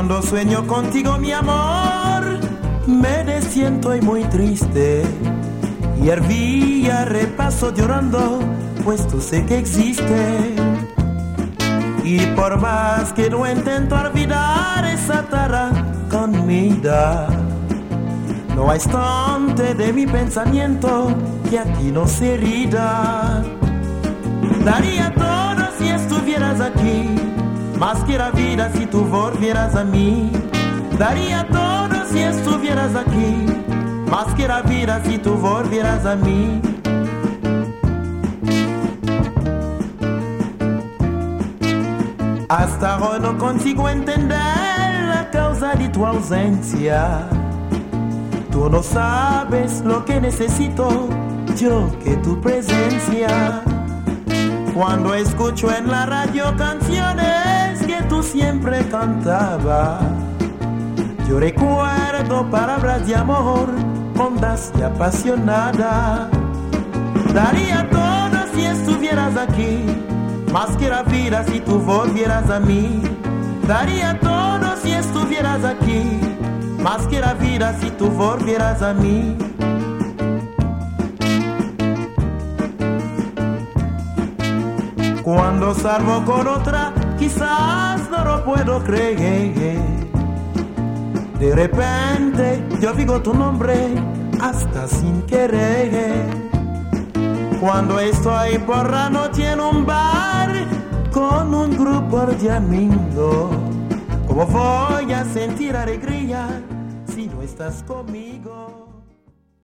Cuando sueño contigo, mi amor, me desiento y muy triste. Y el día repaso llorando, pues tú sé que existe. Y por más que no intento olvidar esa tara comida, no hay instante de mi pensamiento que aquí no se rida. Daría todo si estuvieras aquí, más que la vida si tú volvieras a mí. Daría todo si estuvieras aquí, más que la vida si tú volvieras a mí. Hasta ahora no consigo entender la causa de tu ausencia. Tú no sabes lo que necesito, yo que tu presencia. Cuando escucho en la radio canciones que tú siempre cantabas, yo recuerdo palabras de amor, hondas y apasionadas. Daría todo si estuvieras aquí, más que la vida si tú volvieras a mí. Daría todo si estuvieras aquí, más que la vida si tú volvieras a mí. Cuando salgo con otra, quizás no lo puedo creer. De repente yo digo tu nombre hasta sin querer. Cuando estoy por la noche en un bar con un grupo de amigos, ¿cómo voy a sentir alegría si no estás conmigo?